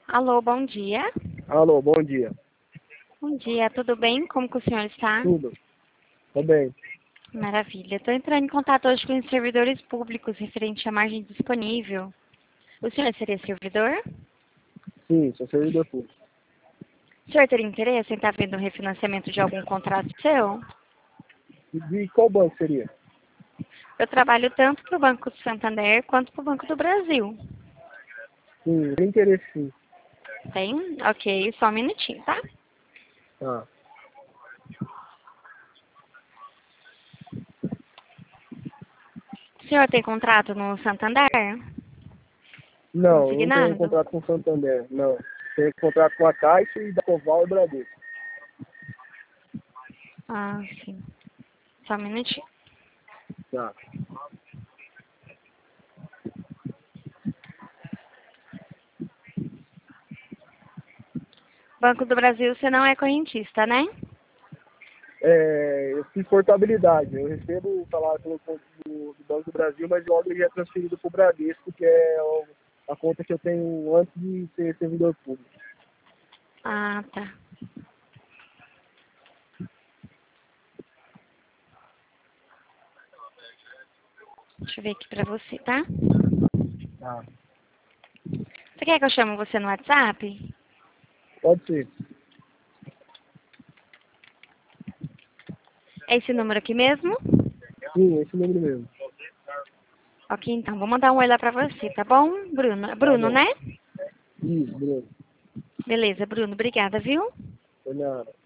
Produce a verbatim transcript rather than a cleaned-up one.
Alô, bom dia. Alô, bom dia. Bom dia, tudo bem? Como que o senhor está? Tudo? Tô bem. Maravilha. Estou entrando em contato hoje com os servidores públicos referente à margem disponível. O senhor seria servidor? Sim, sou servidor público. O senhor teria interesse em estar vendo o refinanciamento de algum contrato seu? E de qual banco seria? Eu trabalho tanto para o Banco do Santander quanto para o Banco do Brasil. Sim, tem interesse sim. Tem? Ok, só um minutinho, tá? Ah, O senhor tem contrato no Santander? não, eu não tenho Consignado? contrato com o Santander, não. Tenho contrato com a Caixa e da Coval e Bradesco. Ah, sim. Só um minutinho. Tá. Banco do Brasil, você não é correntista, né? É, eu fiz portabilidade. Eu recebo o salário pelo conta do, do Banco do Brasil, mas logo ele é transferido para o Bradesco, que é o- a conta que eu tenho antes de ser servidor público. Ah, tá. Deixa eu ver aqui pra você, tá? Tá. Você quer que eu chame você no WhatsApp? Pode ser. É esse número aqui mesmo? Sim, esse número mesmo. Ok, então, vou mandar um oi lá pra você, tá bom? Bruno, Tá Bruno, bom. né? Isso, Bruno. Beleza, Bruno, obrigada, viu? Foi nada.